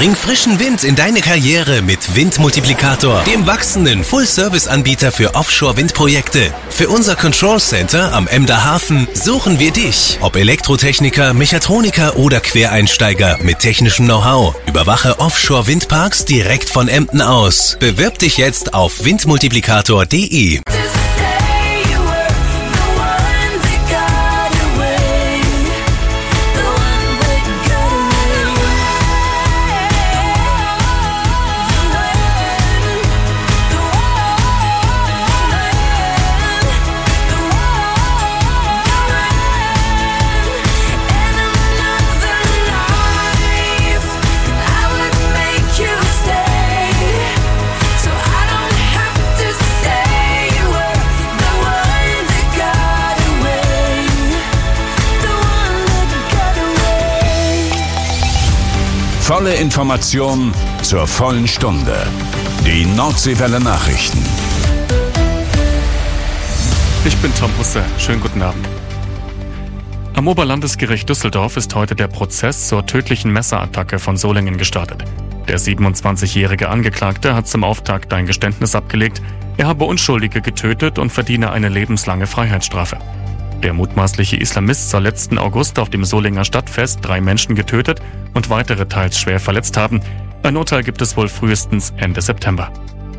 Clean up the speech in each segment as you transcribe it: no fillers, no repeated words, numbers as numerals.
Bring frischen Wind in deine Karriere mit Windmultiplikator, dem wachsenden Full-Service-Anbieter für Offshore-Windprojekte. Für unser Control Center am Emder Hafen suchen wir dich. Ob Elektrotechniker, Mechatroniker oder Quereinsteiger mit technischem Know-how. Überwache Offshore-Windparks direkt von Emden aus. Bewirb dich jetzt auf windmultiplikator.de. Volle Information zur vollen Stunde. Die Nordseewelle Nachrichten. Ich bin Tom Husse. Schönen guten Abend. Am Oberlandesgericht Düsseldorf ist heute der Prozess zur tödlichen Messerattacke von Solingen gestartet. Der 27-jährige Angeklagte hat zum Auftakt ein Geständnis abgelegt. Er habe Unschuldige getötet und verdiene eine lebenslange Freiheitsstrafe. Der mutmaßliche Islamist soll letzten August auf dem Solinger Stadtfest 3 Menschen getötet und weitere teils schwer verletzt haben. Ein Urteil gibt es wohl frühestens Ende September.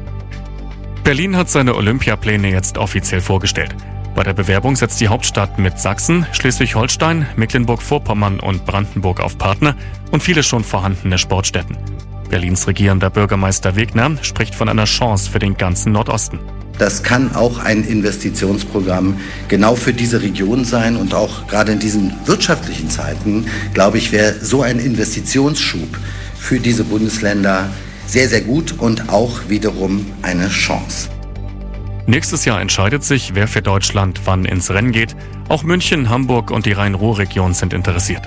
Berlin hat seine Olympiapläne jetzt offiziell vorgestellt. Bei der Bewerbung setzt die Hauptstadt mit Sachsen, Schleswig-Holstein, Mecklenburg-Vorpommern und Brandenburg auf Partner und viele schon vorhandene Sportstätten. Berlins regierender Bürgermeister Wegner spricht von einer Chance für den ganzen Nordosten. Das kann auch ein Investitionsprogramm genau für diese Region sein und auch gerade in diesen wirtschaftlichen Zeiten, glaube ich, wäre so ein Investitionsschub für diese Bundesländer sehr, sehr gut und auch wiederum eine Chance. Nächstes Jahr entscheidet sich, wer für Deutschland wann ins Rennen geht. Auch München, Hamburg und die Rhein-Ruhr-Region sind interessiert.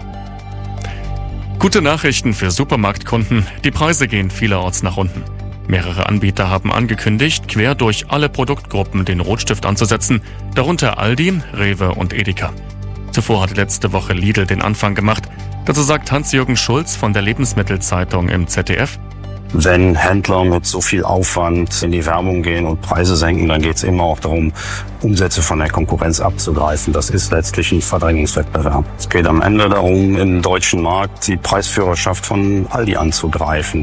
Gute Nachrichten für Supermarktkunden. Die Preise gehen vielerorts nach unten. Mehrere Anbieter haben angekündigt, quer durch alle Produktgruppen den Rotstift anzusetzen, darunter Aldi, Rewe und Edeka. Zuvor hatte letzte Woche Lidl den Anfang gemacht. Dazu sagt Hans-Jürgen Schulz von der Lebensmittelzeitung im ZDF: Wenn Händler mit so viel Aufwand in die Werbung gehen und Preise senken, dann geht es immer auch darum, Umsätze von der Konkurrenz abzugreifen. Das ist letztlich ein Verdrängungswettbewerb. Es geht am Ende darum, im deutschen Markt die Preisführerschaft von Aldi anzugreifen.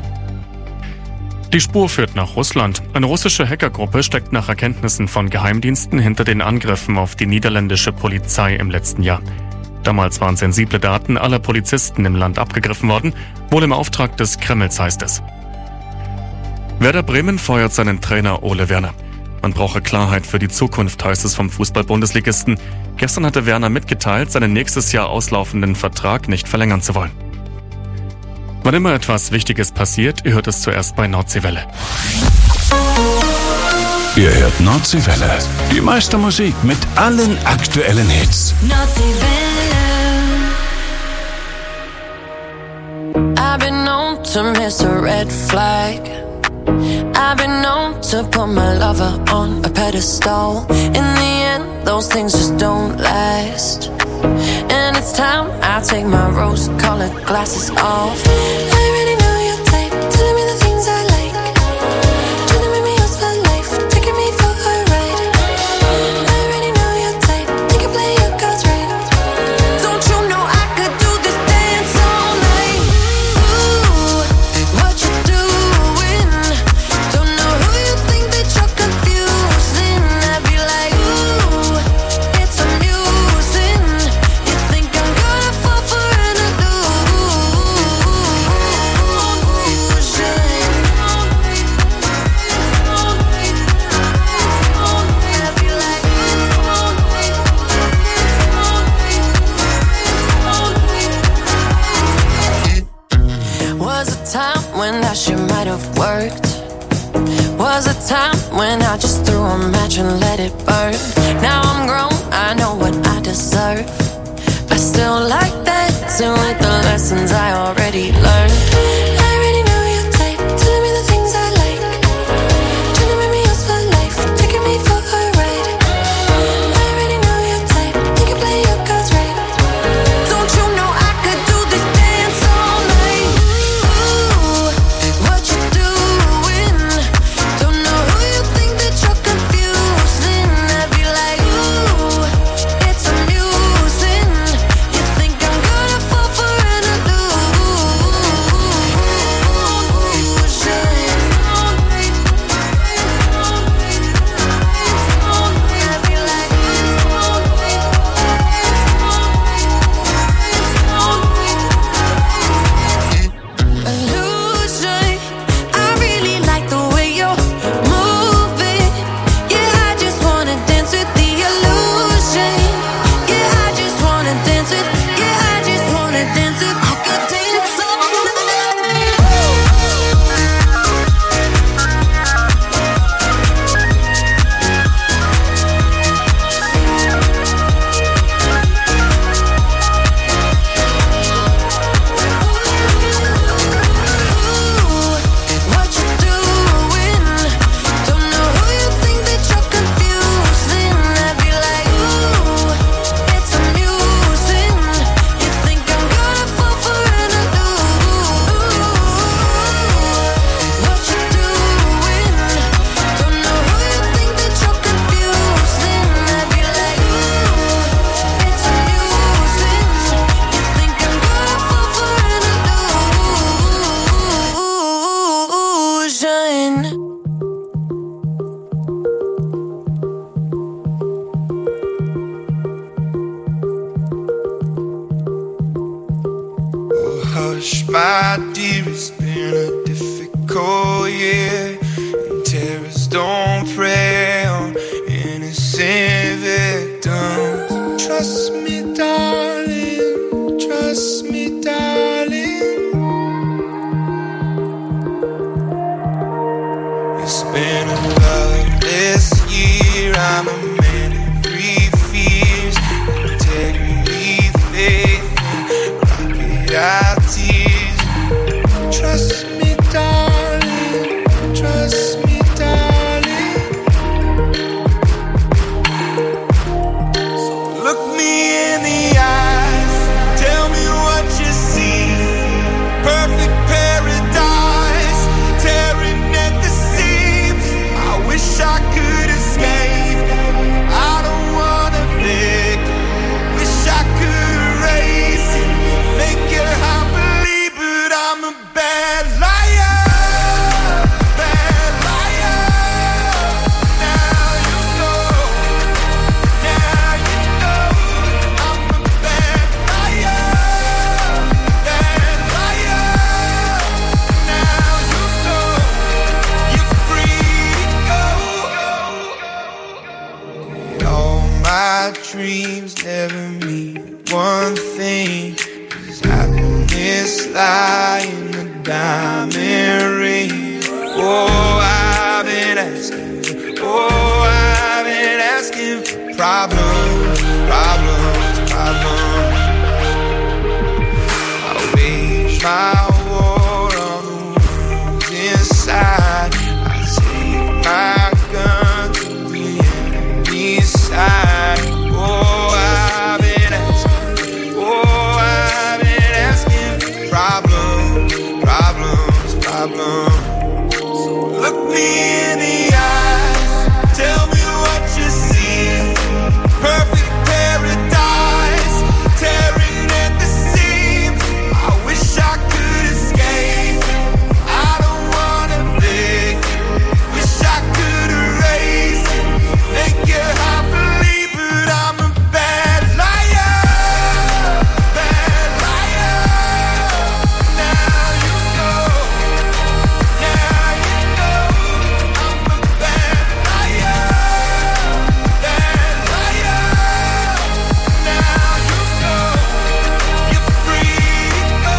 Die Spur führt nach Russland. Eine russische Hackergruppe steckt nach Erkenntnissen von Geheimdiensten hinter den Angriffen auf die niederländische Polizei im letzten Jahr. Damals waren sensible Daten aller Polizisten im Land abgegriffen worden, wohl im Auftrag des Kremls, heißt es. Werder Bremen feuert seinen Trainer Ole Werner. Man brauche Klarheit für die Zukunft, heißt es vom Fußball-Bundesligisten. Gestern hatte Werner mitgeteilt, seinen nächstes Jahr auslaufenden Vertrag nicht verlängern zu wollen. Wann immer etwas Wichtiges passiert, ihr hört es zuerst bei Nordseewelle. Ihr hört Nordseewelle. Die meiste Musik mit allen aktuellen Hits. I've been known to miss a red flag. I've been known to put my lover on a pedestal. In the end, those things just don't last. And it's time I take my rose-colored glasses off. I already know your type, telling me the things I like. Trying to make me yours for life, taking me for a ride. I already know your type, think you play your cards right. Don't you know I could do this dance all night? Ooh, what you doing? Don't know who you think that you're confusing. I'd be like, ooh, it's amusing. You think I'm gonna fall for an illusion. Was a time when that shit might have worked. Was a time when I just threw a match and let it burn. Now I'm grown, I know what I deserve. I still like that too, with the lessons I already learned. I already know your type, telling me the things I like. Trying to make me yours for life, taking me for a ride. I already know your type, think you play your cards right. Don't you know I could do this dance all night? Ooh, year has been a difficult year, and terrorists don't prey on innocent victims. Trust me, darling, trust me, darling. It's been a loveless year. I'm a man of three fears: integrity, faith, and crocodile tears. Trust me, darling, trust me, darling. So look me in the eyes, tell me what you see. Perfect paradise, tearing at the seams. I wish I could escape. I don't wanna think. Wish I could erase it, make your heart believe, but I'm a bad liar, bad liar. Now you know, now you know. I'm a bad liar, bad liar. Now you know, you're free to go. All my dreams never mean one thing. Does happiness lie in the diamond ring? Oh, I've been asking, oh, I've been asking for problems, problems, problems. I wage my war on the wounds inside. I take my gun to the enemy's side. Oh, I've been asking, oh, I've been asking for problems, problems, problems. So look me in the eyes, tell me what you see. Perfect paradise, tearing at the seams. I wish I could escape. I don't wanna think. Wish I could erase it, make your heart believe, but I'm a bad liar, bad liar. Now you know, now you know. I'm a bad liar, bad liar. Now you know, you're free to go.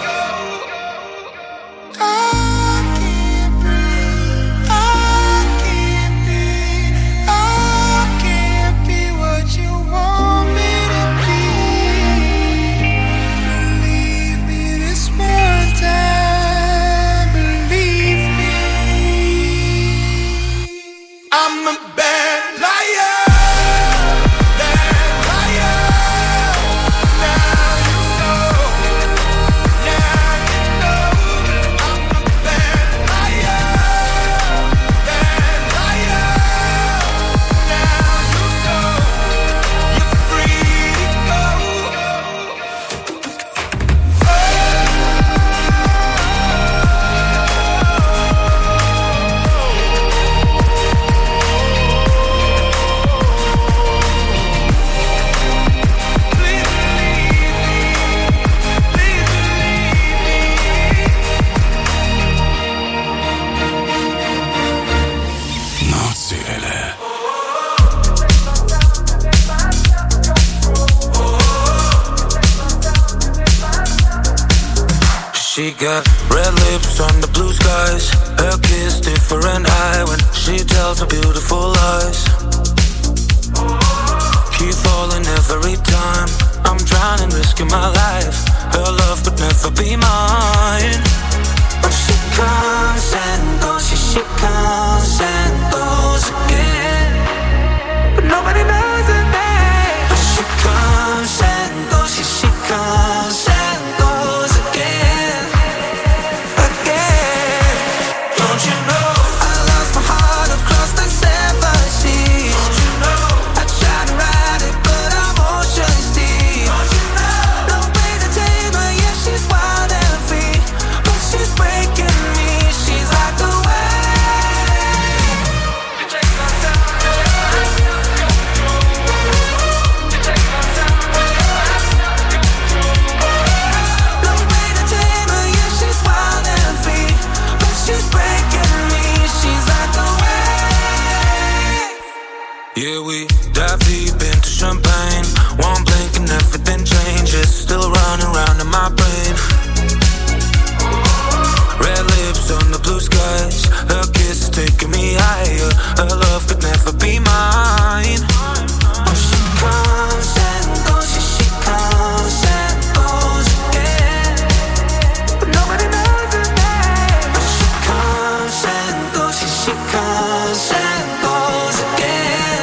I can't breathe, I can't be, I can't be what you want me to be. Believe me this one time, believe me. I'm a bad liar, bad liar. Now you know, now you know. I'm a bad liar, bad liar. Now you know, you're free to go. Please believe me, please believe me. Nordseewelle. She got red lips on the blue skies. Her kiss different eye when she tells her beautiful lies. Keep falling every time. I'm drowning, risking my life. Her love could never be mine. But she comes and goes, she comes and goes again. But nobody knows her name. But she comes and goes, she comes and goes again, again. Don't you know I lost my heart across the seven seas? Don't you know I tried to ride it, but I'm ocean deep. Don't you know no way to tame her, yeah, she's wild and free, but she's Yeah, we dive deep into champagne. One blink and everything changes. Still running round in my brain. Red lips on the blue skies. Her kiss is taking me higher. Her love could never be mine. Oh, she comes and goes. Yeah, she comes and goes again. But nobody knows her name. Oh, she comes and goes. Yeah, she comes and goes again.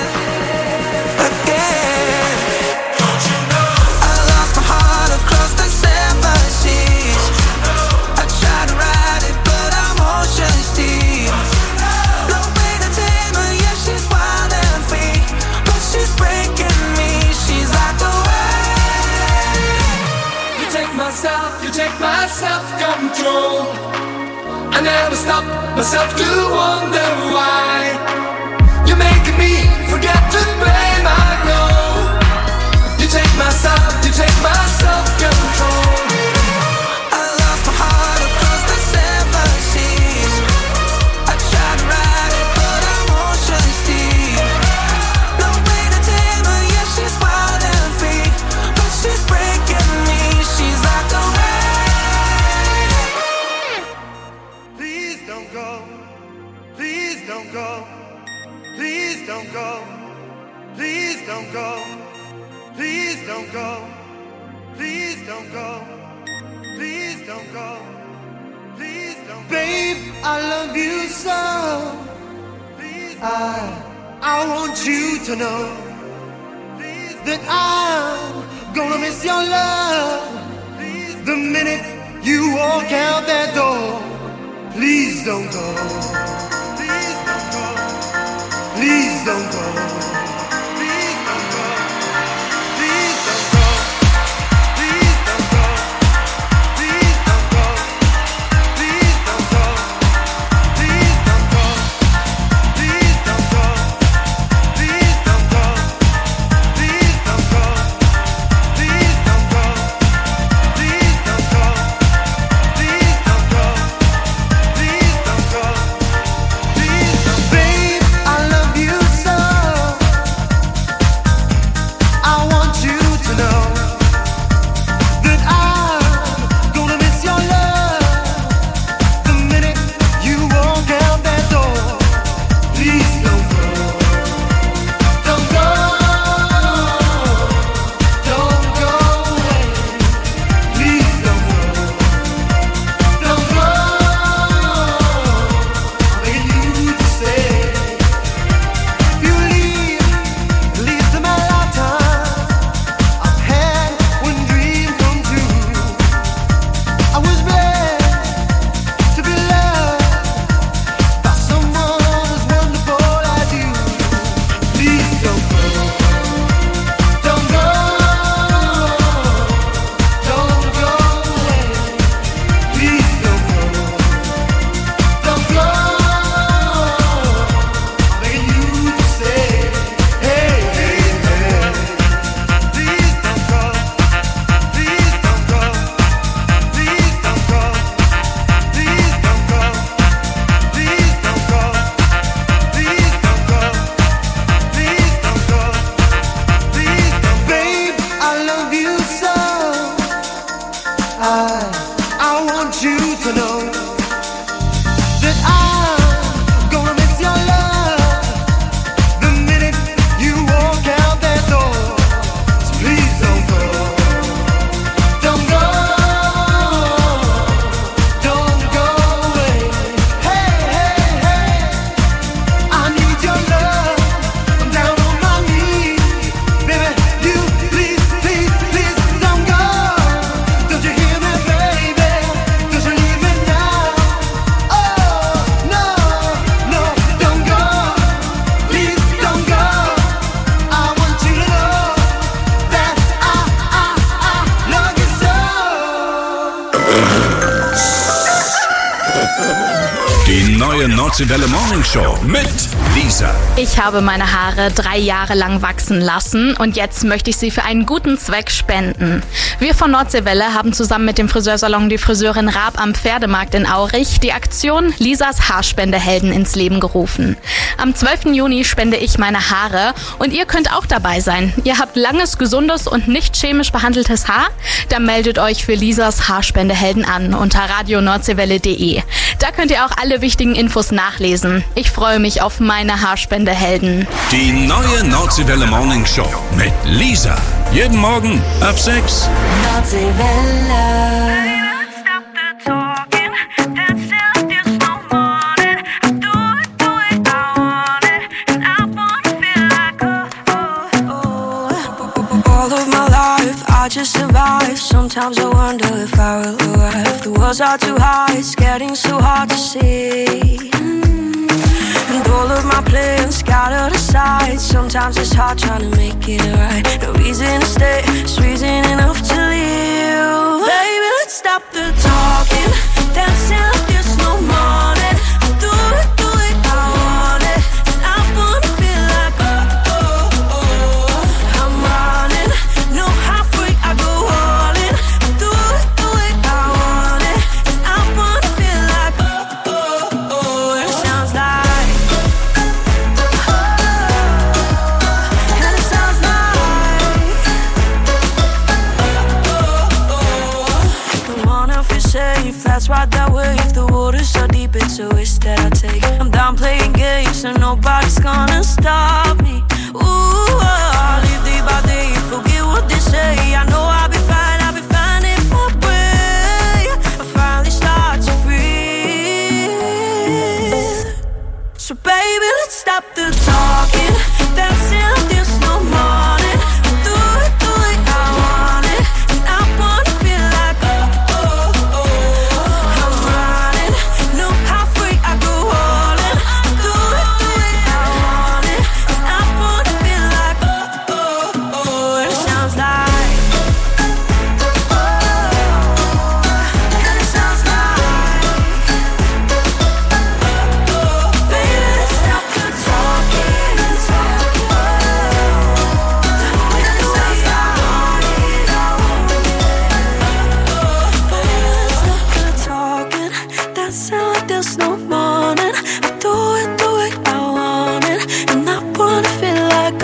Again. Don't you know? I lost my heart across the 7 seas. I tried to ride it, but I'm ocean's deep. No way to tame her, yeah, she's wild and free. But she's breaking me, she's like a wave. You take my self-control. I never stop myself to wonder why. You're making me forget to blame, I know. You take my self-control. I lost my heart across the 7 seas. I tried to ride it, but I'm ocean's deep. No way to tame her, yeah, she's wild and free. But she's breaking me, she's like a wave. Please don't go. Please don't go. Please don't go. Please don't go. Please don't go. Please don't go. Please don't go. Please don't go. Babe, I love you so. I want you to know that I'm gonna miss your love the minute you walk out that door. Please don't go. Please don't go. Please don't go. Please don't go. Please don't go. Please don't go. Please don't go. Please don't go. Please don't go. Please don't go. Please don't go. Please don't go. Please don't go. Please don't go. Please don't go. Please don't go. Please don't. Babe, I love you so. I want you to know that I'm gonna miss your love the minute you walk out that door. Please don't go. Don't go. Don't go away. Please don't go. Don't go. I'm begging you to stay. If you leave, at least in my lifetime, I've had one dream come true. I was blessed to be loved by someone as wonderful as you. Please don't go. Don't go. Don't go away. Please don't go. Don't go. I'm begging you to stay. Hey, hey, hey. Please don't go. Please don't go. Please don't go. Please don't go. Please don't go. Please don't go. Please don't go. Please don't. Babe, I love you so. I want you to know that I'm gonna miss your love the minute you walk out that door. So please don't go. Don't go. Don't go away. Hey, hey, hey. I need your love. I'm down on my knees. Baby, you please, please, please don't go. Don't you hear me, baby? Don't you leave me now? Oh, no, no, don't go. Please don't go. I want you to know that I love you so. Die neue Nordseewelle Morning Show mit Lisa. Ich habe meine Haare 3 Jahre lang wachsen lassen und jetzt möchte ich sie für einen guten Zweck spenden. Wir von Nordseewelle haben zusammen mit dem Friseursalon Die Friseurin Raab am Pferdemarkt in Aurich die Aktion Lisas Haarspendehelden ins Leben gerufen. Am 12. Juni spende ich meine Haare und ihr könnt auch dabei sein. Ihr habt langes, gesundes und nicht chemisch behandeltes Haar? Dann meldet euch für Lisas Haarspendehelden an unter radionordsewelle.de. Da könnt ihr auch alle wichtigen Infos nachlesen. Ich freue mich auf meine Haarspendehelden. Die neue Nordseewelle Morning Show mit Lisa. Jeden Morgen ab 6. Nordseewelle. I just survive. Sometimes I wonder if I will arrive. The walls are too high, it's getting so hard to see. And all of my plans scattered aside. Sometimes it's hard trying to make it right. No reason to stay, it's reason enough to leave. Baby, let's stop the talking, dancing like there's no morning. Do it, I want it. And I wanna feel like I'm running. No halfway, I go all in. Do it, I want it. And I wanna feel like and it sounds like and it sounds like don't wanna feel safe, that's right that way. If the water's so deep, it's a risk that I take. I'm done playing games, so nobody's gonna stop me. Ooh, I'll live day by day, forget what they say. I know I'll be fine in my way. I finally start to breathe. So baby, let's stop the talking, dancing like there's no morning. Do it, I want it. And I wanna feel like I'm running. No halfway, I go all in. Do it, I want it. And I wanna feel like and it sounds like and it sounds like baby, let's stop the talking and talking. And it sounds like baby, let's stop the talking, dancing like there's no morning. I do it, I want it. And I wanna feel like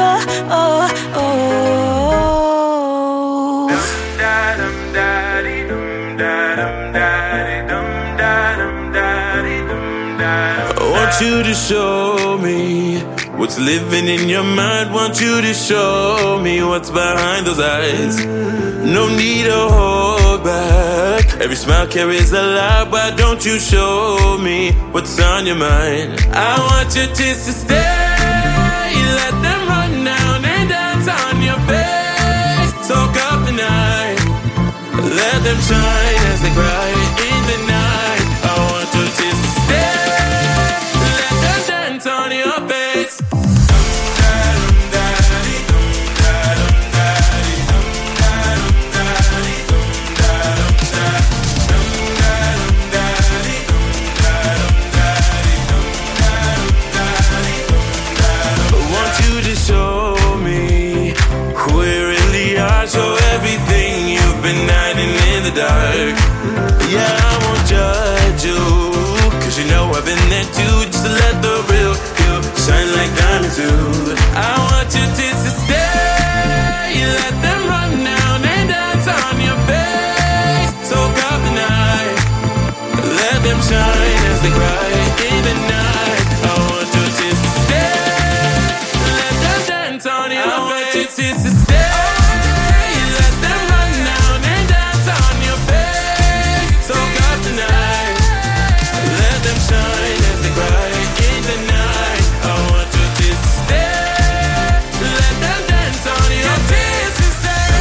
I want you to show me what's living in your mind. Want you to show me what's behind those eyes. No need to hold back. Every smile carries a lot. Why don't you show me what's on your mind? I want your tears to stay. Let them run down and dance on your face. Soak up the night. Let them shine as they cry in the night. I want your tears to stay. Let them dance on your face. I want you to show me who we really are. Show everything you've been hiding in the dark. Yeah, I won't judge you, 'cause you know I've been there too. Just to let the real you shine like diamonds do. I want your tears to stay. Let them run down and dance on your face. Soak up the night. Let them shine as they cry in the night. I want your tears to stay. Let them dance on your face. I want your tears to stay. Let them run down and dance on your face. Soak up the night. Let them shine as they cry in the night. I want your tears to stay. Let them dance on your tears to stay.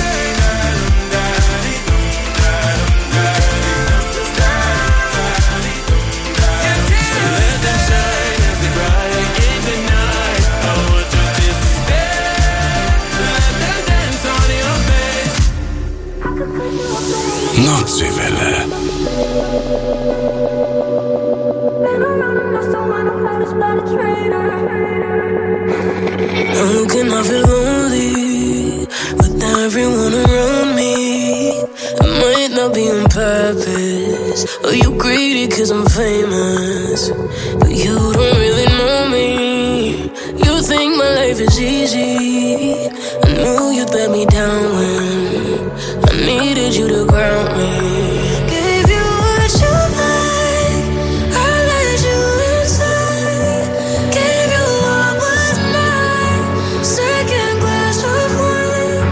Let them shine as they cry in the night. I want your tears to stay. Let them dance on your face. Nordseewelle. I'm famous, but you don't really know me. You think my life is easy. I knew you'd let me down when I needed you to ground me. Gave you what you like, I let you inside. Gave you what was mine, second glass of wine.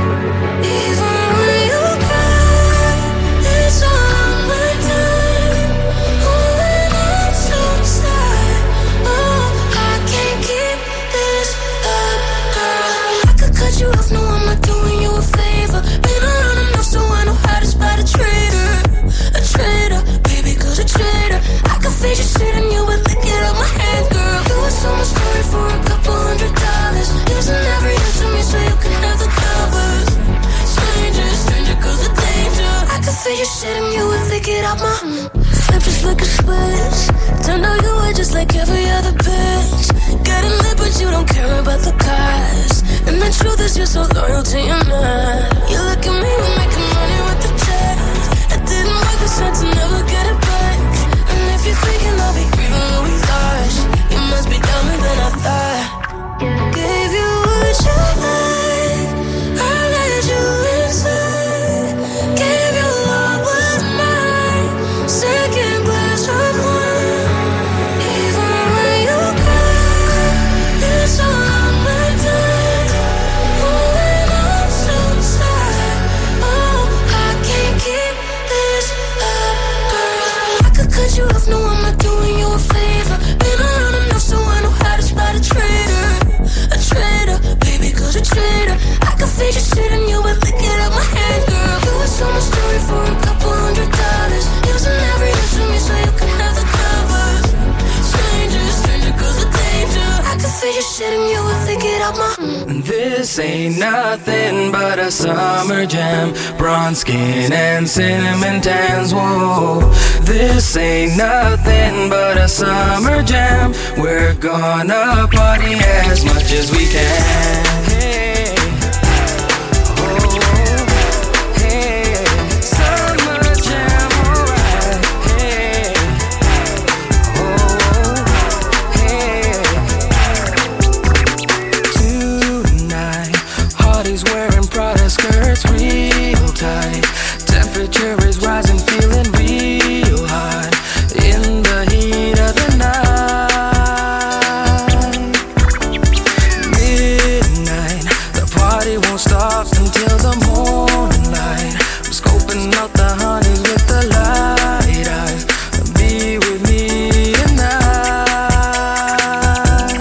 Even when you cry, it's all my time. Oh, when I'm so sad, oh, I can't keep this up, girl. I could cut you off, no, I'm not doing you a favor. Been around enough so I know how to spot a traitor. A traitor, baby, cause a traitor. I could fade your shit and you would lick it out my hand, girl. You would sell my story for a couple $100. Using every inch of me so you can have the covers. Stranger, stranger, cause of danger. I could fade your shit and you would lick it out my flip just like a switch. Turned out you were just like every other bitch. Getting lit but you don't care about the cost. And the truth is you're so loyal to your man. You look at me, we're making money with the check. It didn't work, we said to never get it back. And if you're thinking I'll be grieving what we lost, you must be dumber than I thought. Gave you what you like, I let you inside. Gave you what was mine, second glass of wine. Even when you cry, it's all my time. Oh, when I'm so sad, oh, I can't keep this up, girl. I could cut you off, no, I'm not doing you a favor. Been around enough so I know how to spot a traitor. A traitor, baby, cause a traitor. I could fade your shit and you would lick it out my hand, girl. You would sell my story for a couple $100. Using every inch of me so you can have the covers. Stranger, stranger, cause of danger. I could fade your shit and you would lick it out my This ain't nothing but a summer jam. Bronze skin and cinnamon tans, whoa. This ain't nothing but a summer jam. We're gonna party as much as we can. Hey, oh, hey, summer jam, alright. Hey, oh, hey. Tonight, Hardy's wearing Prada skirts real tight. Temperature is rising, feeling real hot in the heat of the night. Midnight, the party won't stop until the morning light. I'm scoping out the honeys with the light eyes. Be with me tonight.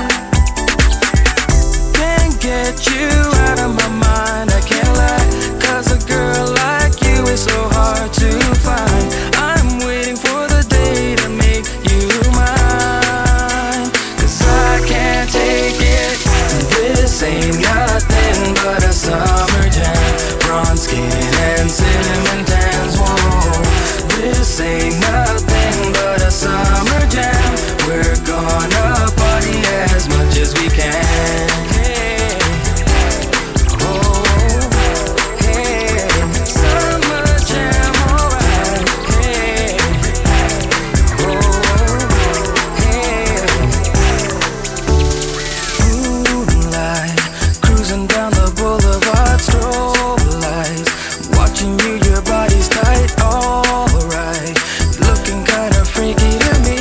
Can't get you out of my mind, I can't lie. Cause a girl like you is so hard to find. I'm waiting for the day to make you mine. Cause I can't take it. This ain't nothing but a summer jam. Bronze skin and cinnamon tans, whoa. This ain't nothing but a summer jam. We're gonna party as much as we can. Hey, oh, hey, summer jam, alright. Hey, oh, hey. Moonlight, cruising down the boulevard, strobe lights. Watching you, your body's tight, alright. Looking kinda freaky to me.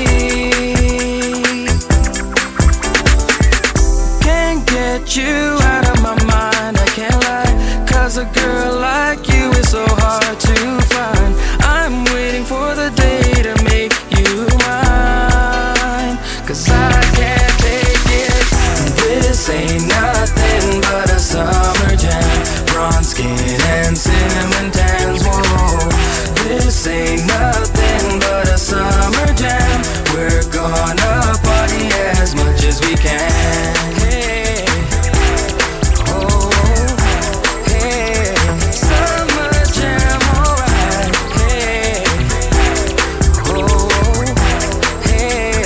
Can't get you out of my mind, I can't lie. Cause a girl like you is so hard to find. I'm waiting for the day to make you mine. Cause I can't take it. This ain't nothing but a summer jam. Bronze skin and cinnamon tans, whoa. This ain't nothing but a summer jam. We're gonna party as much as we can. Hey, oh, hey, summer jam, alright. Hey, oh, hey.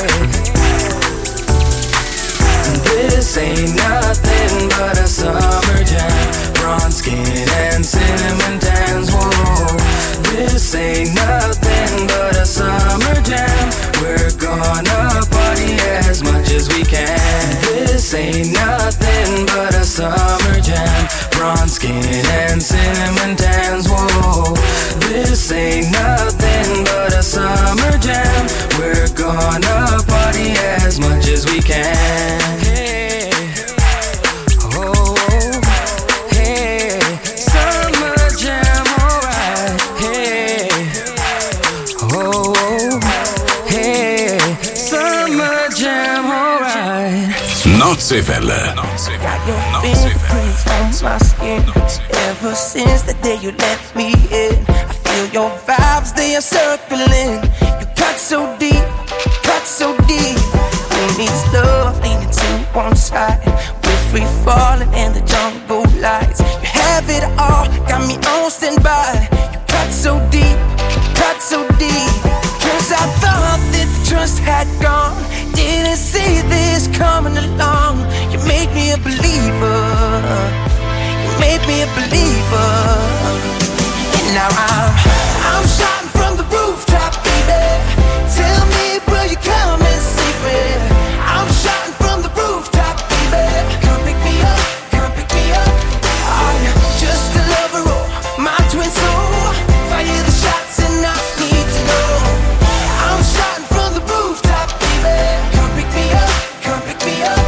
This ain't nothing but a summer jam. Bronze skin and cinnamon tans, whoa. This ain't nothing but a summer jam. We're gonna party as much as we can. This ain't nothing but a summer jam. Bronze skin and cinnamon tans, whoa. This ain't nothing but a summer jam. We're gonna party as much as we can. Hey, oh, hey, summer jam, alright. Hey, oh, hey, summer jam, alright. Notsevelle. Got your fingerprints on my skin. Ever since the day you let me in, I feel your vibes, they are circling. You cut so deep, cut so deep. Who needs love leaning to one side? We're free falling in the jungle lights. You have it all, got me on standby. You cut so deep, cut so deep. Cause I thought that the trust had gone. Didn't see this coming along. You made me a believer. You made me a believer. And now I'm shouting from the rooftop, baby. Tell me, will you come and see me? I'm shouting from the rooftop, baby. Come pick me up, come pick me up. I'm just a lover, oh, my twin soul. Fire the shots and I need to know. I'm shouting from the rooftop, baby. Come pick me up, come pick me up.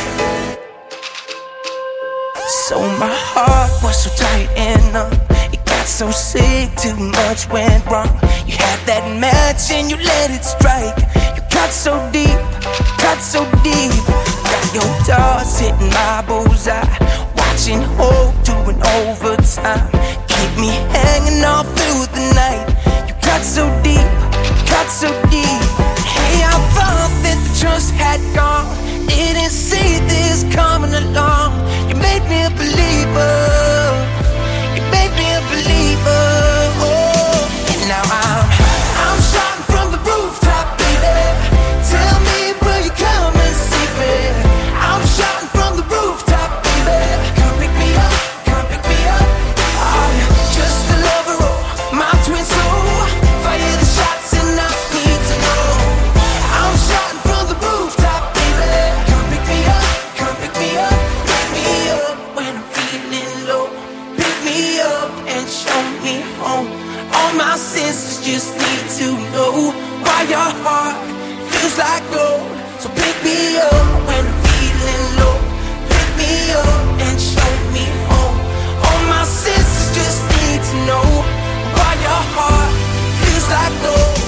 So my heart was so tight and numb. It got so sick, too much went wrong. You had that match and you let it strike. You cut so deep, cut so deep. Got your doors hitting my bullseye. Watching hope doing overtime. Keep me hanging all through the night. You cut so deep, cut so deep. Hey, I thought that the trust had gone. Didn't see this coming along. You made me a believer. You made me a believer. Oh, and now I'm shouting from the rooftop, baby. Tell me, will you come and see me? I'm shouting from the rooftop, baby. Come pick me up, come pick me up. I'm just a lover, oh, my twin soul. Fire the shots and I need to know. I'm shouting from the rooftop, baby. Come pick me up, come pick me up. Pick me up when I'm feeling low. Pick me up and show me home. All my senses just need to know why your heart feels like gold. So pick me up when I'm feeling low. Pick me up and show me home. All my senses just need to know why your heart feels like gold.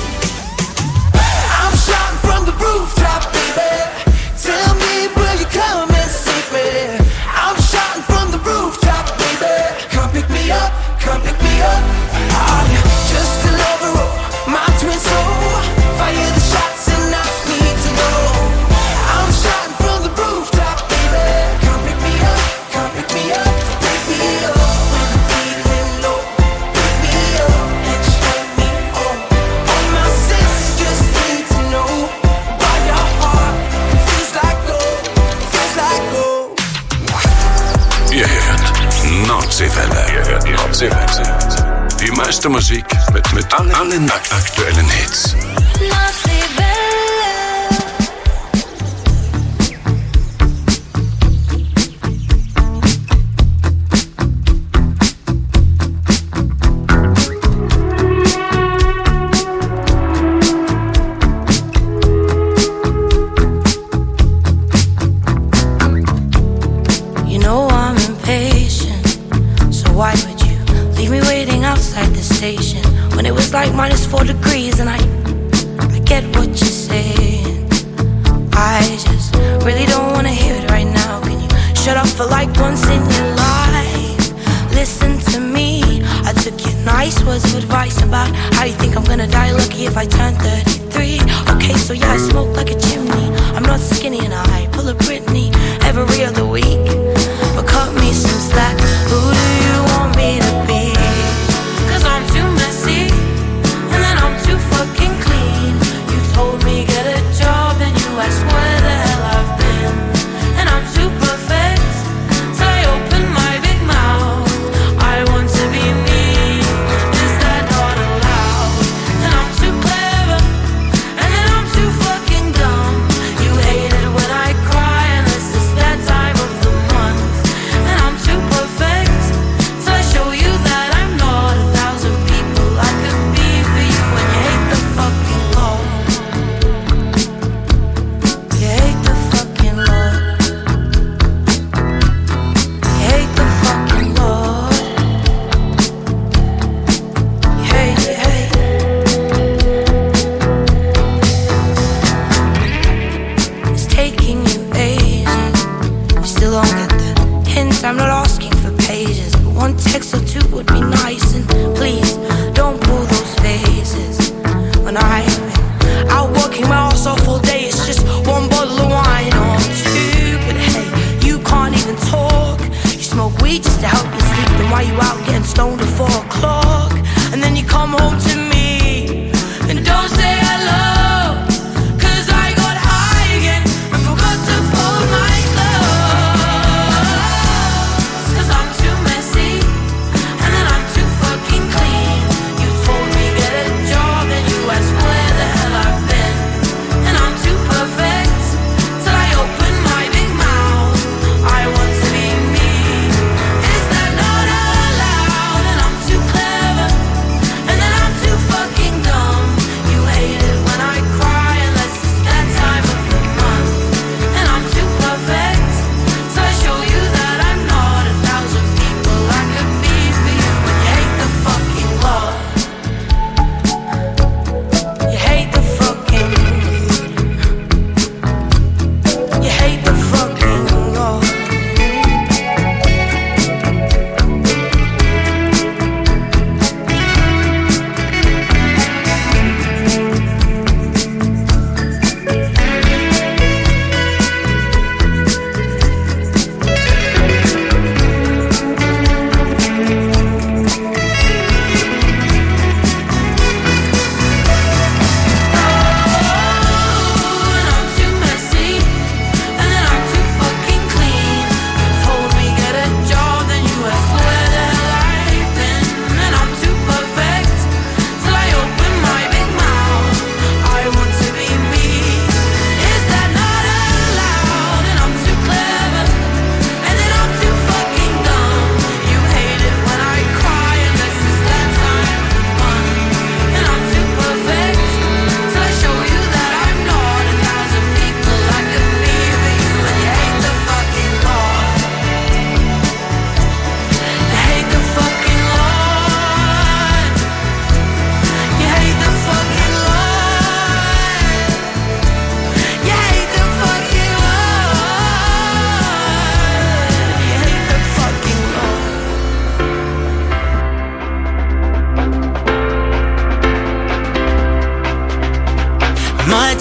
I'm shouting from the rooftop, baby. Tell me, will you come and see me? I'm shouting from the rooftop, baby. Come pick me up, come pick me up. I'm just a lover, oh, my twin soul. Fire the shots and I need to know. I'm shouting from the rooftop, baby. Come pick me up, come pick me up. Pick me up when I'm feeling low. Pick me up and show me home. All my senses just need to know why your heart feels like gold, feels like gold. Ihr hört Notsevelle. Die meiste Musik mit allen aktuellen Hits. You know I'm impatient, so why would you leave me waiting outside the station when it was like -4 degrees? And I get what you're saying. I just really don't wanna hear it right now. Can you shut up for like once in your life? Listen to me. I took your nice words of advice about how you think I'm gonna die lucky if I turn 33. Okay, so yeah, I smoke like a chimney. I'm not skinny and I pull a Britney every other week. But cut me some slack. Who do you want me to be? 'Cause I'm too messy and then I'm too fucking clean. You told me get a job and you asked where the hell I've been. And I'm too perfect till I open my big mouth. I want to be me. Is that not allowed? And I'm too clever and then I'm too fucking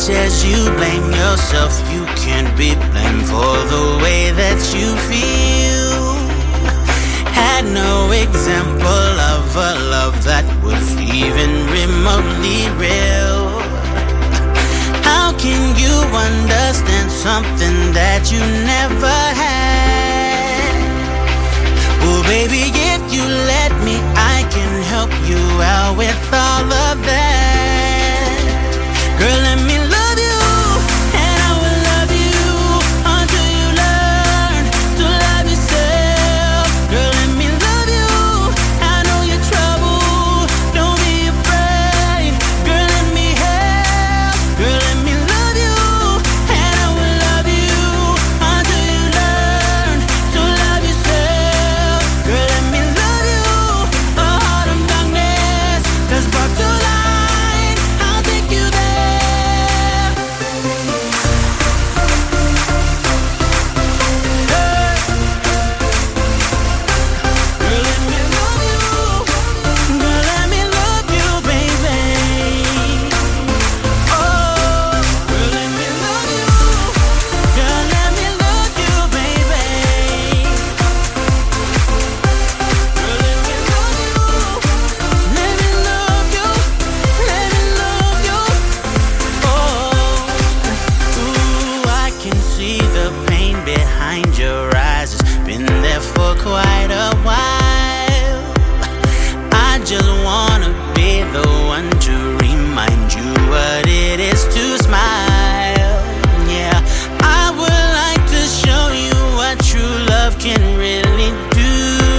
much as you blame yourself, you can't be blamed for the way that you feel. Had no example of a love that was even remotely real. How can you understand something that you never had? Oh baby, if you let me, I can help you out with all of that. Girl, let me love you, and I will love you until you learn to love yourself. Girl, let me love you, I know you're trouble, don't be afraid. Girl, let me help. Girl, let me love you, and I will love you until you learn to love yourself. Girl, let me love you, a heart of darkness that's brought to light. I'll take you there. Girl, let me love you. Girl, let me love you, baby. Oh, girl, let me love you. Girl, let me love you, baby. Girl, let me love you. Let me love you. Let me love you. Oh, ooh, I can see the pain behind your eyes. It's been there for quite a while. I just wanna be the one to remind you what it is to smile. Yeah, I would like to show you what true love can really do.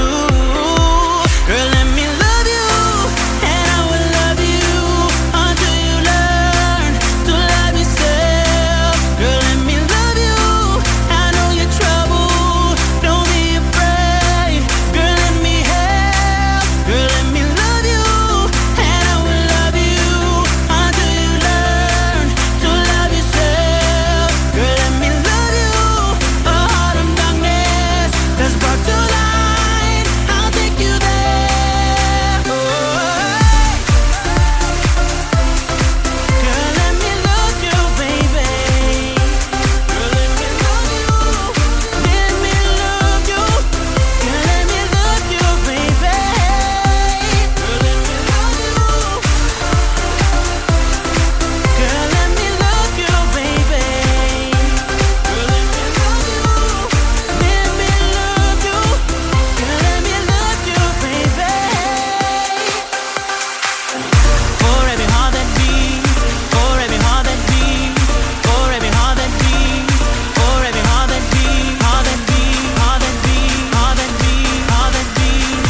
Girl, let me love you, and I will love you until you learn to love yourself. Girl, let me love you, I know you're trouble, don't be afraid. Girl, let me help. Girl, let me love you, and I will love you until you learn to love yourself. Girl, let me love you, a heart of darkness that's brought to light. I'll take you there. Oh, girl, let me love you, baby. Girl, let me love you. Let me love you. Girl, let me love you, baby. Girl, let me love you. Girl, let me love you, baby. Girl, let me love you. Let me love you. Girl, let me love you, baby. For every heart that beats, for every heart that beats, for every heart that beats, for every heart that beats, heart that beats, heart that beats, heart that beats, heart that beats.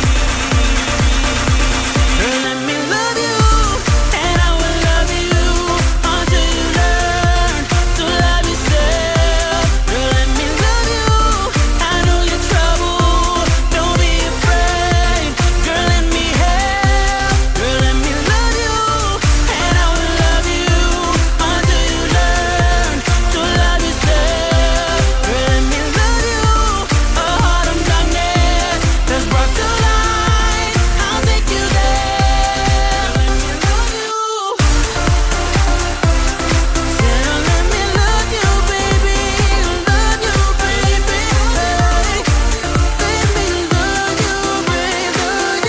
Girl, let me love you, and I will love you until you learn to love yourself. Girl, let me love you, I know you're trouble, don't be afraid. Girl, let me help. Girl, let me love you, and I will love you until you learn to love yourself. Girl, let me love you, a heart of darkness that's brought to light. I'll take you there. Let me love you. Said I'll let me love you, baby. Love you, baby. Let me love you, baby.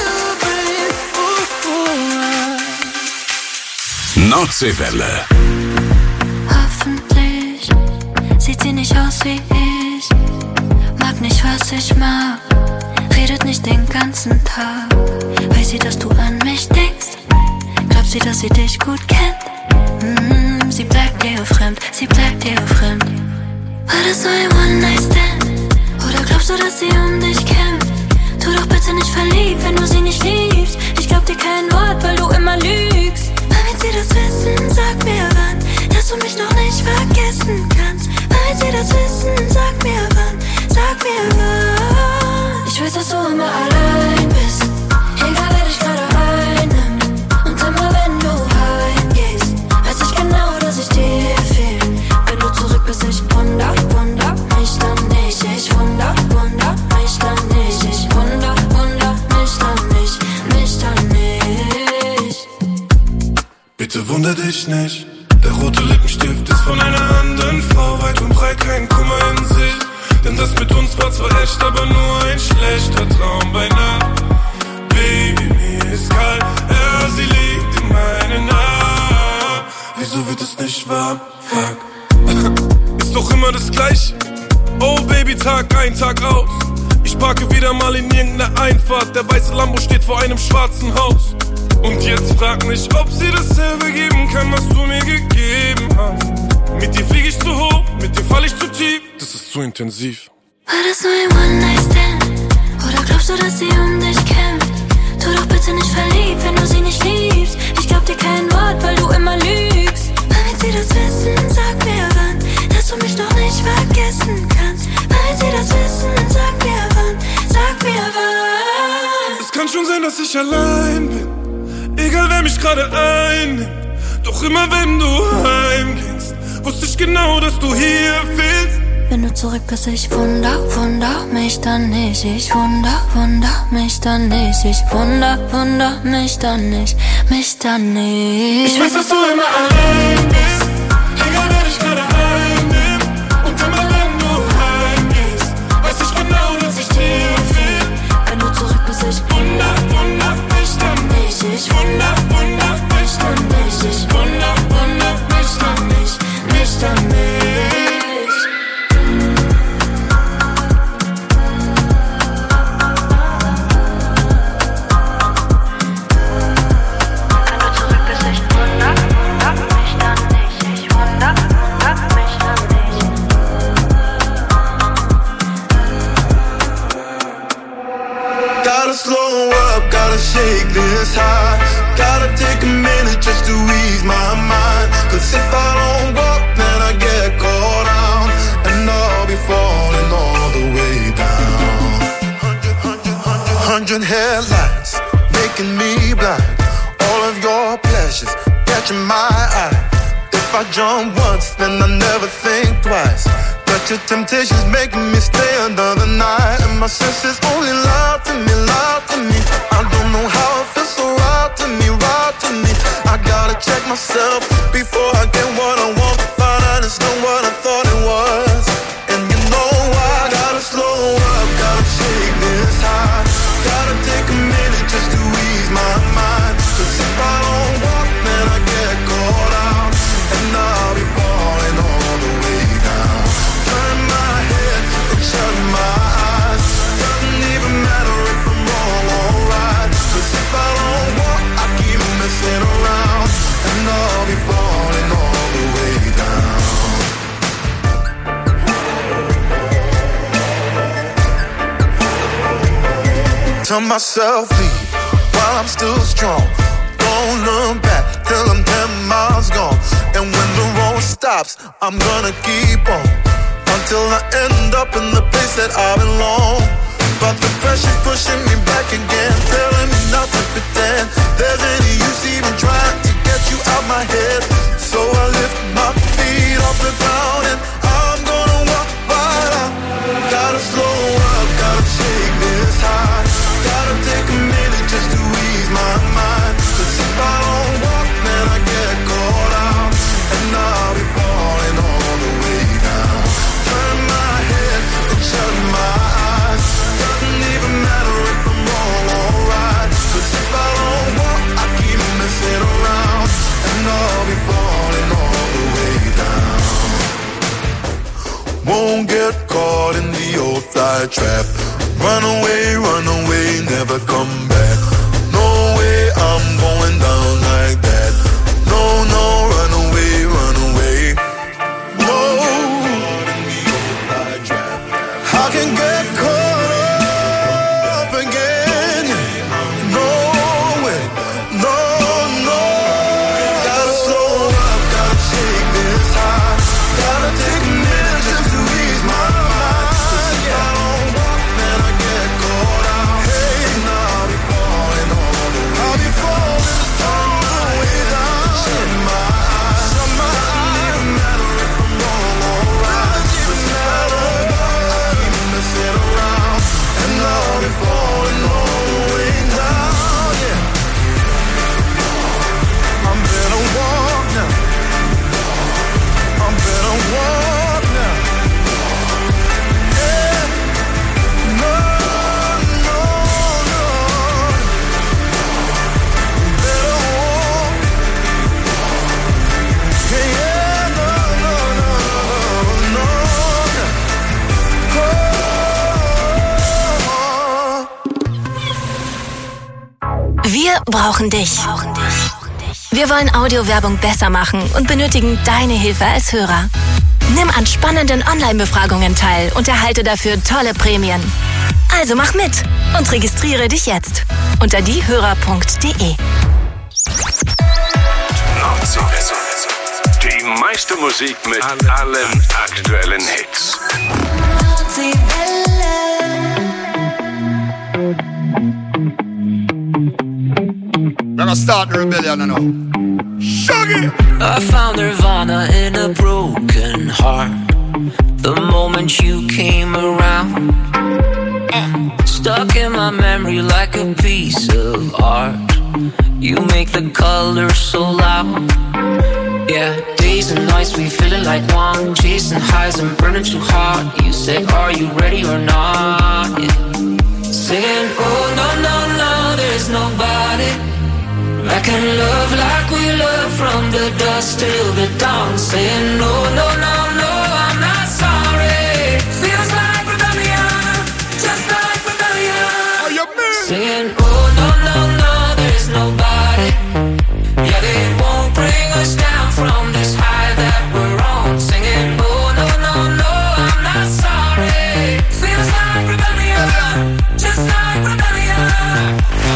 Nordseewelle. Hoffentlich sieht sie nicht aus wie ich. Mag nicht, was ich mag. Redet nicht den ganzen Tag. Weiß sie, dass du an mich denkst? Glaubt sie, dass sie dich gut kennt? Sie bleibt dir fremd, sie bleibt dir fremd. War das so ein One-Night-Stand? Oder glaubst du, dass sie um dich kämpft? Tu doch bitte nicht verliebt, wenn du sie nicht liebst. Ich glaub dir kein Wort, weil du immer lügst. Wann wird sie das wissen? Sag mir wann, dass du mich noch nicht vergessen kannst. Wann wird sie das wissen? Sag mir wann, sag mir wann. Ich weiß, dass du immer allein bist, egal wer dich gerade einnimmt. Und immer wenn du heimgehst, weiß ich genau, dass ich dir fehl. Wenn du zurück bist, ich wunder mich dann nicht. Ich wunder mich dann nicht. Ich wunder mich dann nicht. Bitte wunder dich nicht, der rote Lippen ich war, fuck. Ist doch immer das Gleiche. Oh Baby, Tag ein, Tag aus. Ich parke wieder mal in irgendeiner Einfahrt. Der weiße Lambo steht vor einem schwarzen Haus. Und jetzt frag mich, ob sie dasselbe geben kann, was du mir gegeben hast. Mit dir flieg ich zu hoch, mit dir fall ich zu tief. Das ist zu intensiv. War das nur ein One-Night-Stand? Oder glaubst du, dass sie um dich kämpft? Tu doch bitte nicht verliebt, wenn du sie nicht liebst. Ich glaub dir kein Wort, weil du immer lügst. Damit sie das wissen, sag mir wann, dass du mich noch nicht vergessen kannst. Damit sie das wissen, sag mir wann, sag mir wann. Es kann schon sein, dass ich allein bin, egal wer mich gerade einnimmt. Doch immer wenn du heimgehst, wusste ich genau, dass du hier fehlst. Wenn du zurück bist, ich wunder mich dann nicht. Ich wunder mich dann nicht. Ich wunder mich dann nicht. Mich dann nicht. Ich weiß, dass du immer allein bist, egal wer dich gerade einnimmt. Und immer wenn du heimgehst, weiß ich genau, dass ich dir fehl. Wenn du zurück bist, ich wunder mich dann nicht. Ich wunder mich dann nicht. Ich wunder mich dann nicht. Mich dann nicht. Gotta slow up, gotta shake this high. Gotta take a minute just to ease my mind. Cause if I don't walk, then I get caught out. And I'll be falling all the way down. 100 headlights, making me blind. All of your pleasures, catching my eye. If I jump once, then I never think twice. But your temptation's making me stay another night. And my senses only lie to me, lie to me. I don't know how it feels so right to me, right to me. I gotta check myself before I get what I want. Find out it's not what I thought it was. And you know I gotta slow up, gotta shake this high. Gotta take a minute just to ease my mind. Cause if I don't walk, then I get caught out. And I'll be falling all the way down. Turn my head and shut my eyes. Doesn't even matter if I'm wrong or right. Cause if I don't walk, I keep messing around. And I'll be falling all the way down. Tell myself leave while I'm still strong. Don't look back till I'm 10 miles gone. And when the road stops, I'm gonna keep on until I end up in the place that I belong. But the pressure's pushing me back again, telling me not to pretend there's any use even trying to get you out my head. So I lift my feet off the ground and I'm gonna walk right out. Gotta slow up, gotta shake this high. Gotta take a minute just to ease my mind. Cause if I don't walk, then I get caught out. And I'll be falling all the way down. Turn my head and shut my eyes. Doesn't even matter if I'm wrong or right. Cause if I don't walk, I keep messing around. And I'll be falling all the way down. Won't get caught in the old fly trap. Run away, never come back. No way, I'm going down like that. No, no, run away. No, I can get caught up again. No way, no. Gotta slow up, gotta shake this high. Gotta take a minute just to ease my mind. Cause if I don't walk, then I get caught out. Hey, now before brauchen dich. Wir wollen Audiowerbung besser machen und benötigen deine Hilfe als Hörer. Nimm an spannenden Online-Befragungen teil und erhalte dafür tolle Prämien. Also mach mit und registriere dich jetzt unter diehörer.de. Nordseewelle. Die meiste Musik mit allen aktuellen Hits. We're gonna start the rebellion now. Shuggy! I found Nirvana in a broken heart the moment you came around. Stuck in my memory like a piece of art. You make the colors so loud. Yeah, days and nights we feeling like one, chasing highs and burning too hard. You say, are you ready or not? Yeah. Saying, oh no, no, no, there's nobody I can love like we love from the dusk till the dawn. Saying, no, no, no, no, I'm not sorry. Feels like rebellion, just like rebellion. Are you mean? Saying, oh no, no, no, there's nobody. Yeah, they won't bring us down from this high that we're on. Singing, oh no, no, no, I'm not sorry. Feels like rebellion, just like rebellion.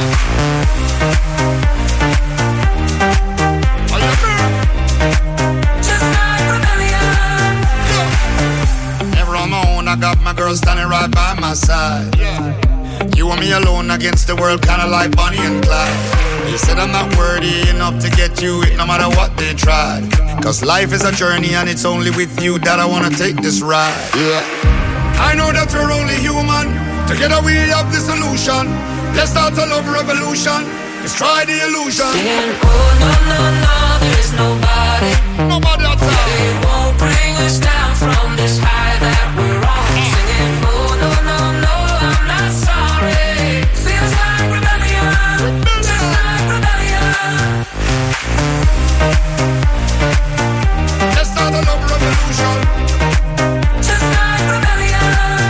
Just like rebellion. Never on my own, I got my girl standing right by my side. You and me alone against the world, kinda like Bonnie and Clyde. They said I'm not worthy enough to get you it, no matter what they tried. Cause life is a journey and it's only with you that I wanna take this ride. I know that we're only human. Together we have the solution. Let's start a love revolution. Let's try the illusion. Saying, oh no, no, no, there's nobody. Nobody outside. They won't bring us down from this high that we're on. Singing, oh no, no, no, I'm not sorry. Feels like rebellion, just like rebellion. Let's start a love revolution. Just like rebellion.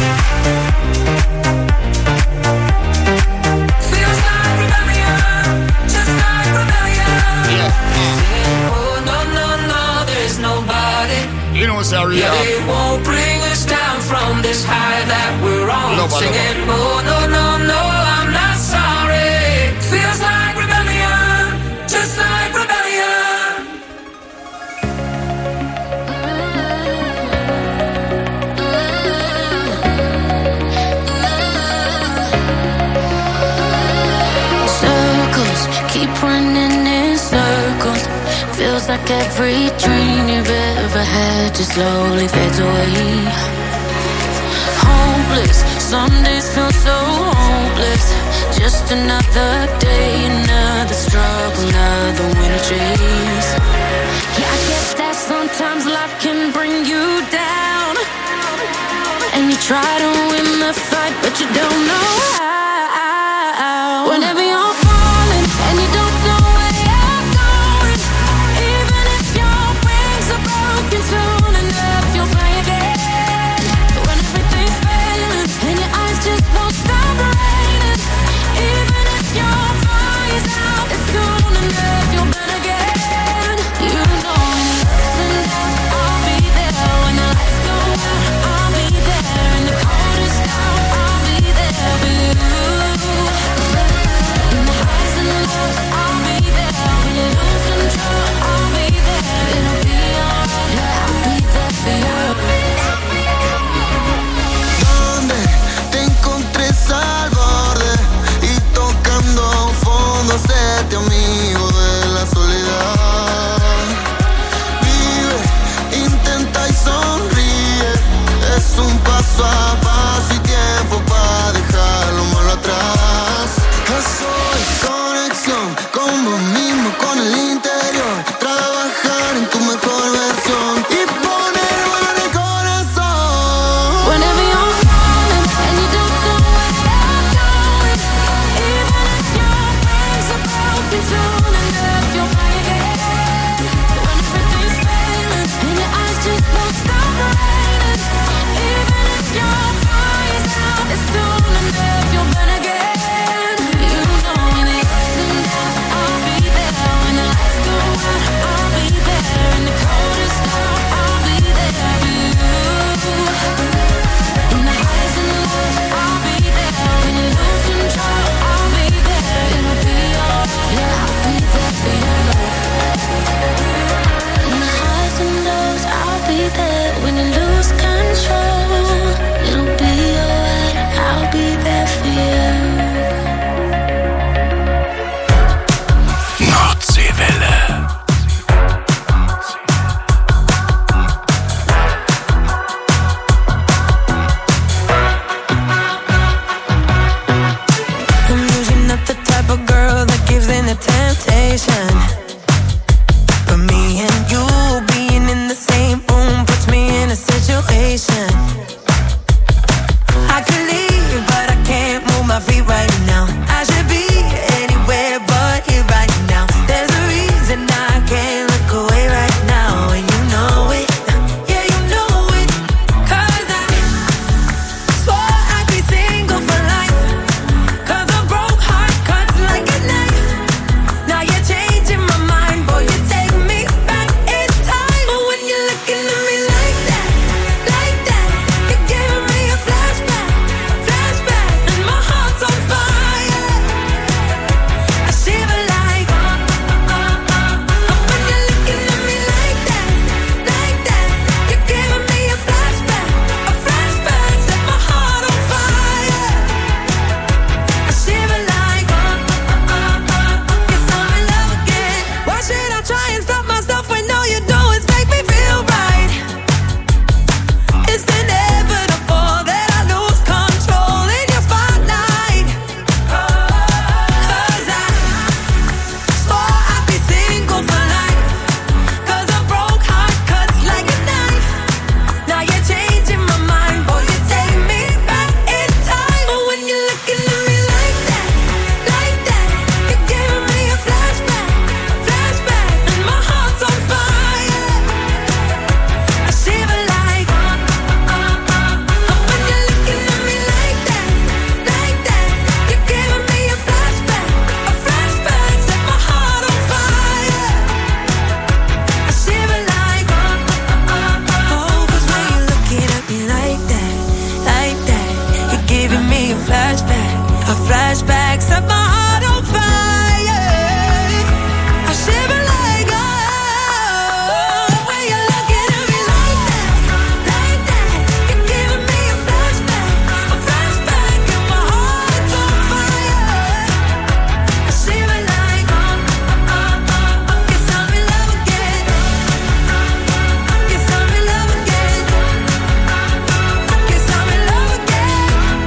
Feels like rebellion, just like rebellion. Saying, oh no, no, no, there's nobody. You know what's our real? Yeah, they won't bring us down from this high that we're on. Nobody. Singing, oh no, no, no, I'm not sorry. Feels like rebellion, just like rebellion. Circles keep running in circles. Feels like every dream you've ever had just slowly fades away. Hopeless, some days feel so hopeless. Just another day, another struggle, another winter chase. Yeah, I guess that sometimes life can bring you down, and you try to win the fight, but you don't know how. Whenever you're falling and you don't know where you're going, even if your wings are broken, soon enough you'll fly again. When everything's failing and your eyes just won't stop raining, even if your fire's out, it's soon enough you'll burn again. You know when the ups and downs, I'll be there. When the lights go out, I'll be there. In the coldest hour, I'll be there for you. that when you lose control, it'll be alright, I'll be there for you. Nordseewelle. I'm usually not the type of girl that gives in to temptation, but me and you being in the same room puts me in a situation. I could leave, but I can't move my feet right now. I should be anywhere but here right now. There's a reason I can't look away right now, and you know it. Yeah, you know it. 'Cause I swore I'd be single for life. 'Cause a broke heart cuts like a knife. Now you're changing my mind, boy, you take me back in time. But when you're looking at me like that, you're giving me a flashback, and my heart's on fire. I shiver like, when you're looking at me like that, you're giving me a flashback, set my heart on fire. I shiver like, guess I'm in love again. Why should I try and stop myself when all you do is make me feel right? It's inevitable that I lose control in your spotlight. 'Cause I swore I'd be single for life. 'Cause a broke heart cuts like a knife. Now you're changing my mind, boy, you take me back in time. But when you're looking at me like that, you're giving me a flashback, and my heart's on fire. I shiver like, when you're looking at me like that, you're giving me a flashback, set my heart on fire. I shiver like, 'cause when you're looking at me like that, you're giving me a flashback, set my heart on fire. I shiver like, when you're looking at me like that, you're giving me a flashback, and my heart's on fire. I shiver like, guess I'm in love again. Guess I'm in love again. Guess I'm in love again.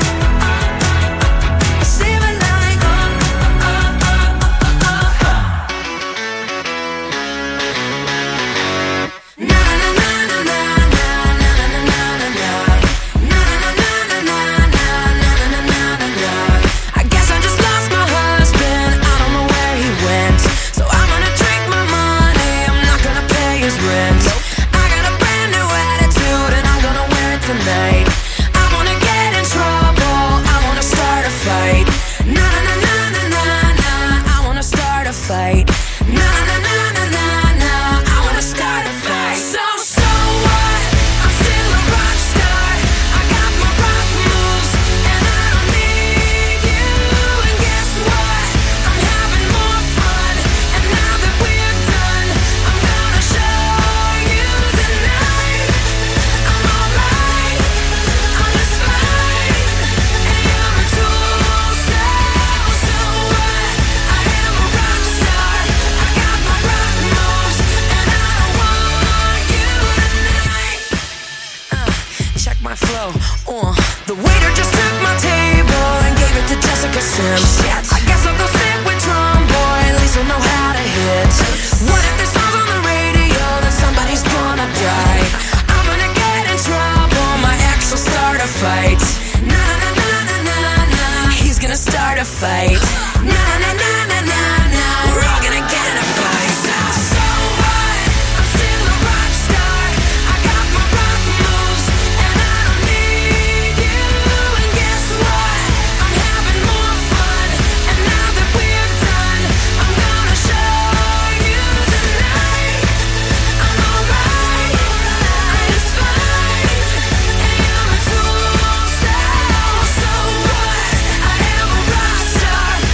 I shiver like, I guess I just lost my husband, I don't know where he went. So I'm gonna drink my money, I'm not gonna pay his rent. I got a brand new attitude and I'm gonna wear it tonight. I wanna get in trouble, I wanna start a fight. Na na na na na na, I wanna start a fight. Na na na na na na, I wanna start a fight. So what? I'm still a rock star. I got my rock moves and I don't need you. And guess what? I'm having more fun. And now that we're done, I'm gonna show you tonight. I'm alright, I'm just fine. And you're a tool, so what? I am a rock star. I got my rock moves and I don't want you tonight. Check my flow. The waiter just took my table and gave it to Jessica Sims. Shit. I guess I'll go sit with Drum Boy, at least I'll know how to hit. What if this song's on the radio, then somebody's gonna die? I'm gonna get in trouble, my ex will start a fight. Na na na na na na, he's gonna start a fight. Na na na na na na, we're all gonna get in a fight. So what? I'm still a rock star. I got my rock moves and I don't need you. And guess what? I'm having more fun. And now that we're done, I'm gonna show you tonight. I'm alright, I'm just fine. And you're a tool, so what? I am a rock star.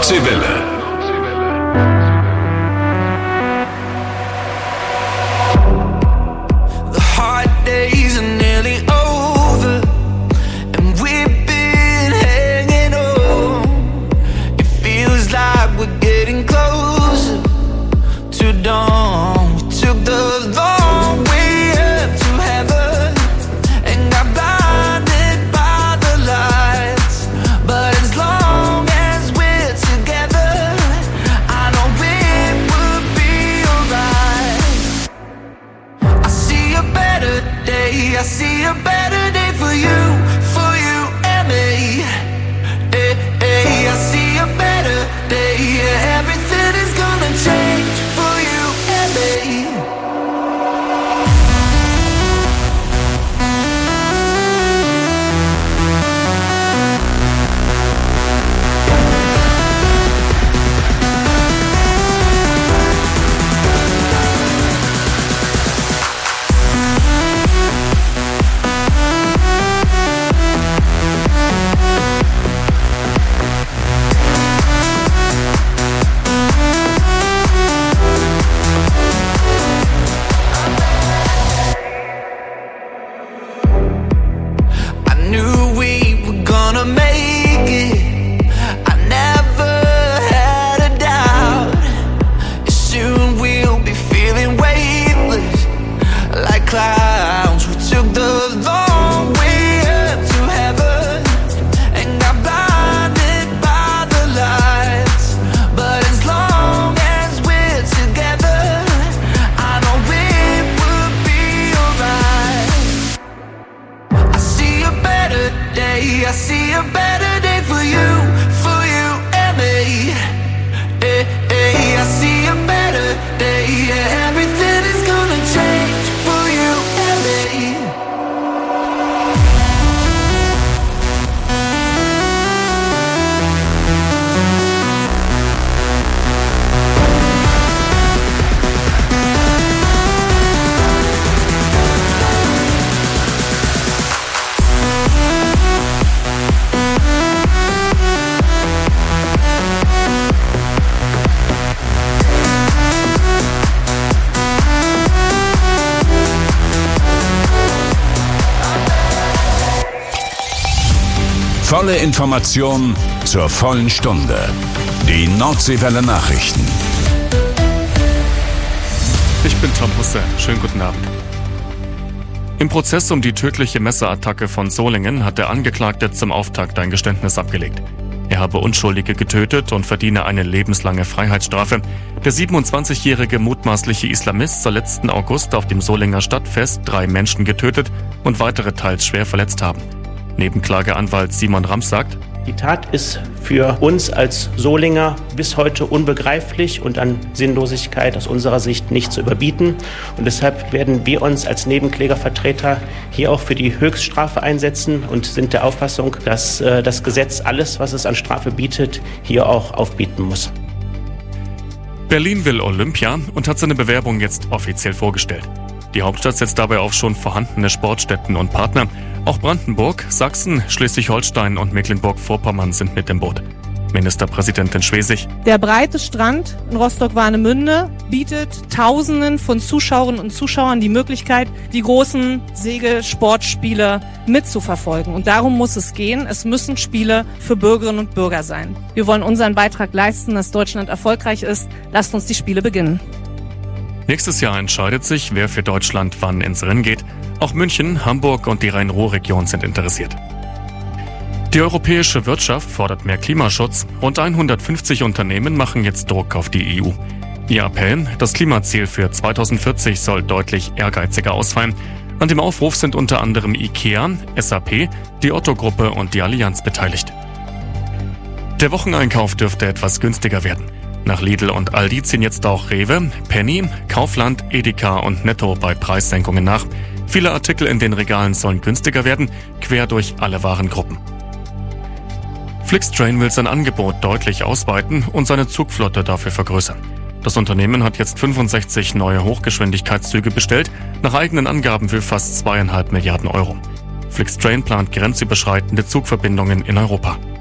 Nordseewelle. The hard days are nearly over, and we've been hanging on. It feels like we're getting closer to dawn. We took the long way up to heaven and got blinded by the lights. But as long as we're together, I know it will be alright. I see a better day, I see a better day for you and me. I see a better day, yeah, everything is gonna change for you and me. I knew we were gonna make it. I never had a doubt. Soon we'll be feeling weightless like clouds. We took the long way up to heaven and got blinded by the lights. But as long as we're together, I know it will be alright. I see a better day, I see a better day for you and me. I see a better day, yeah, everything is gonna change for you and me. Volle Information zur vollen Stunde. Die Nordseewelle Nachrichten. Ich bin Tom Husse. Schönen guten Abend. Im Prozess um die tödliche Messerattacke von Solingen hat der Angeklagte zum Auftakt ein Geständnis abgelegt. Er habe Unschuldige getötet und verdiene eine lebenslange Freiheitsstrafe. Der 27-jährige mutmaßliche Islamist soll letzten August auf dem Solinger Stadtfest 3 Menschen getötet und weitere teils schwer verletzt haben. Nebenklageanwalt Simon Rams sagt: Die Tat ist für uns als Solinger bis heute unbegreiflich und an Sinnlosigkeit aus unserer Sicht nicht zu überbieten. Und deshalb werden wir uns als Nebenklägervertreter hier auch für die Höchststrafe einsetzen und sind der Auffassung, dass das Gesetz alles, was es an Strafe bietet, hier auch aufbieten muss. Berlin will Olympia und hat seine Bewerbung jetzt offiziell vorgestellt. Die Hauptstadt setzt dabei auf schon vorhandene Sportstätten und Partner. Auch Brandenburg, Sachsen, Schleswig-Holstein und Mecklenburg-Vorpommern sind mit im Boot. Ministerpräsidentin Schwesig: Der breite Strand in Rostock-Warnemünde bietet Tausenden von Zuschauerinnen und Zuschauern die Möglichkeit, die großen Segelsportspiele mitzuverfolgen. Und darum muss es gehen. Es müssen Spiele für Bürgerinnen und Bürger sein. Wir wollen unseren Beitrag leisten, dass Deutschland erfolgreich ist. Lasst uns die Spiele beginnen. Nächstes Jahr entscheidet sich, wer für Deutschland wann ins Rennen geht. Auch München, Hamburg und die Rhein-Ruhr-Region sind interessiert. Die europäische Wirtschaft fordert mehr Klimaschutz. Rund 150 Unternehmen machen jetzt Druck auf die EU. Ihr Appell: Das Klimaziel für 2040 soll deutlich ehrgeiziger ausfallen. An dem Aufruf sind unter anderem IKEA, SAP, die Otto-Gruppe und die Allianz beteiligt. Der Wocheneinkauf dürfte etwas günstiger werden. Nach Lidl und Aldi ziehen jetzt auch Rewe, Penny, Kaufland, Edeka und Netto bei Preissenkungen nach. Viele Artikel in den Regalen sollen günstiger werden, quer durch alle Warengruppen. Flixtrain will sein Angebot deutlich ausweiten und seine Zugflotte dafür vergrößern. Das Unternehmen hat jetzt 65 neue Hochgeschwindigkeitszüge bestellt, nach eigenen Angaben für fast 2,5 Milliarden Euro. Flixtrain plant grenzüberschreitende Zugverbindungen in Europa.